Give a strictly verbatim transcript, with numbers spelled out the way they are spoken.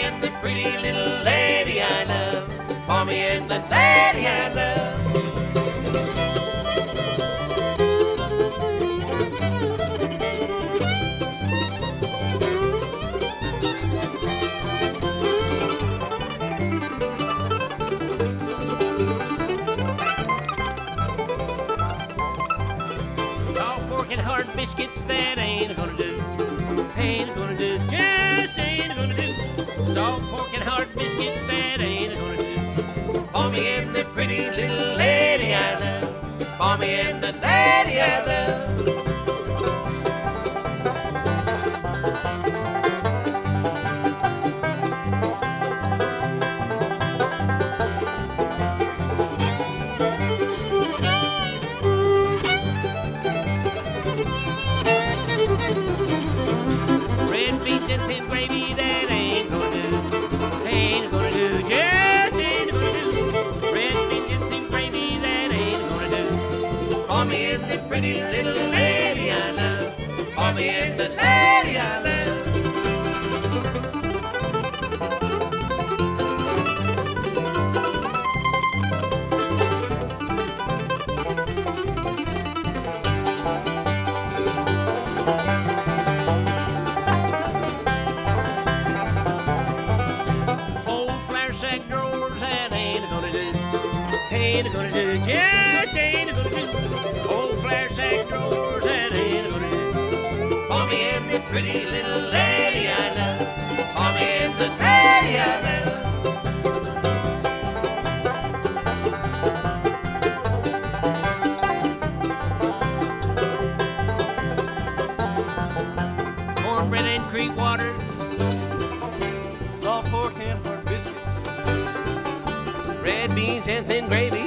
and the pretty little lady I love. Palmy and the lady I love. Salt pork and hard biscuits, that ain't gonna do. Ain't gonna do, just ain't gonna do. Salt pork and hard biscuits, that ain't gonna do. Palmy and the pretty little lady I love. Palmy and the lady I love. Red beans and thin gravy, that ain't gonna do. Ain't gonna do, just ain't gonna do. Red beans and thin gravy, that ain't gonna do. Palmy and the pretty little lady I love. Palmy and the lady I love. Old flour sack drawers, that ain't gonna do. Ain't gonna do, just ain't gonna do. Old flour sack drawers, that ain't gonna do. Palmy and the pretty little lady I love. Palmy and the lady I love. Cornbread and cream water. Salt pork and hard biscuits. Red beans and thin gravy,